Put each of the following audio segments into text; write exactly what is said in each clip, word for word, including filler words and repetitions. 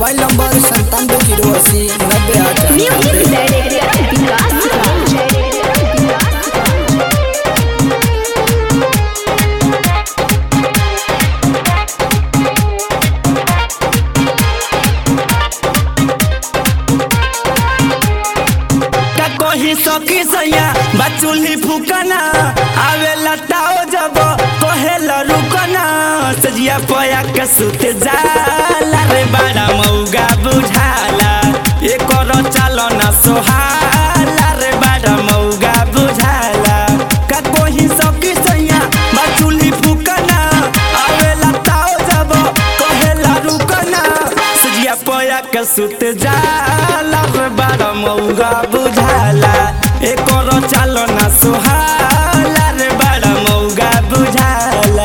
Mobile number संतानवे zero अस्सी नब्बे आठ। सखी सैया बचुली फुकना आवे लताओ जब कहेला रुकना सजिया पया के सुत जाला रे बड़ा मौगा बुझाला ये करो चलो ना सोहाला रे बड़ा मौगा बुझाला का कोही सखी सैया बचुली फुकना आवे लताओ जब कहेला रुकना सजिया पया के सुत जाला रे बड़ा मौगा बुझाला ए करो चलो ना सुहाला रे बड़ा मौगा बुझाला।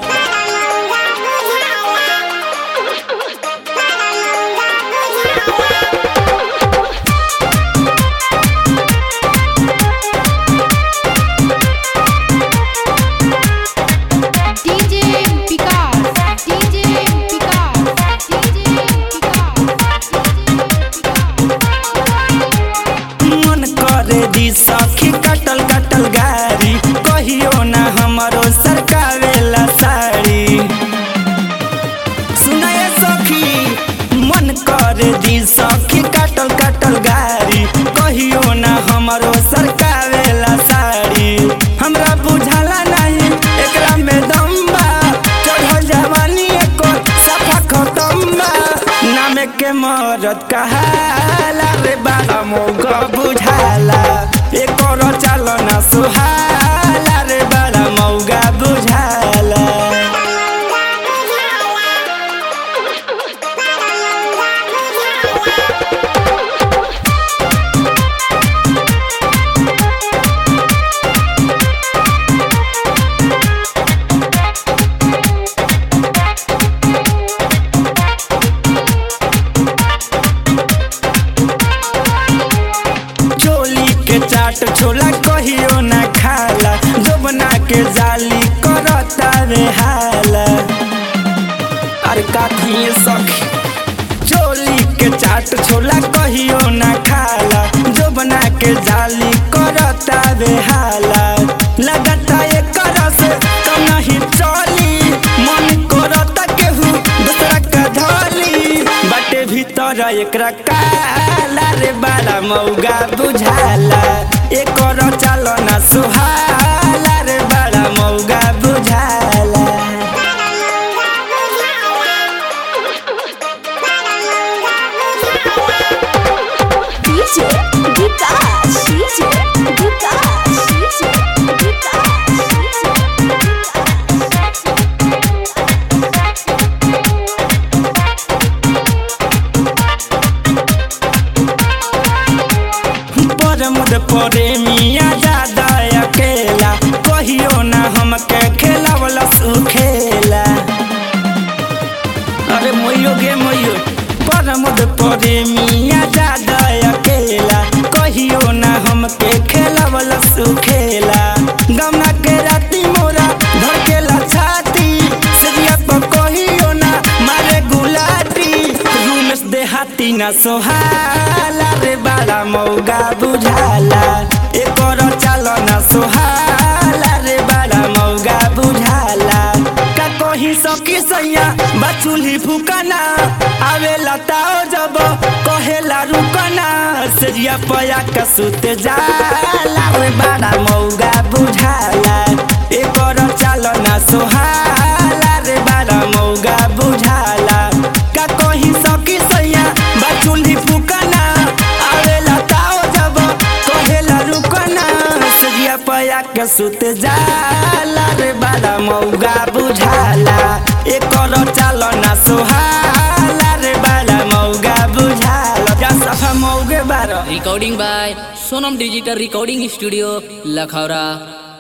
दी सखी कटल कटल गारी कहियो ना हमारो सरकावेला साड़ी सुनाए सखी मन करे दी सखी कटल कटल गारी कहियो ना हमारो सरकावेला साड़ी हमरा बुझाला नहीं एकरा में दम बा चढ़ल जवानी एको सफा खत्म बा नाम के मरद कहाला रे बड़ा मौगा बुझाला ए करो चलो ना सुहाला रे बड़ा मौगा बुझाला। चाट छोला कहियो ना खाला जो बना के जाली करता रे हाला अरे का खिए सखी चोली के चाट छोला कहियो ना खाला जो बना के जाली करता रे हाला लगता ये करस कम नहीं चली मन करता केहू दूसरा का धली बाटे भीतर एकरा काला रे बड़ा मौगा बुझाला ए करो चलो ना सुहाला रे बड़ा मौगा बुझाला। DJ Vikas DJ Vikas DJ मुद परे मिया ज्यादा अकेला कहियो ना हमके खेला वाला सुखेला अरे मोयो गे मोयो पर मुद परे मिया ज्यादा अकेला कहियो ना हमके खेला वाला सुखेला गमना के राती मोरा धड़केला छाती सजिया पर कहियो ना मारे गुलाटी रूम से देहाती ना सोहाला रे बड़ा मौगा बुझाला ए करो चलो ना सुहाला रे बड़ा मौगा बुझाला का कोही सखी सैया बचुली फुकना आवे लताओ जब कहेला रुकना सजिया पया का सुत जाला रे बड़ा मौगा बुझाला ए करो चलो ना सुहाला रे बड़ा मौगा बुझाला का कोही सखी सैया बचुली फुकना पया के सुत जाला रे बड़ा मौगा बुझाला ए करो चलो ना सुहाला रे बड़ा मौगा बुझाला जा सफा मौगे बारो। Recording by Sonam digital recording studio Lakhaura.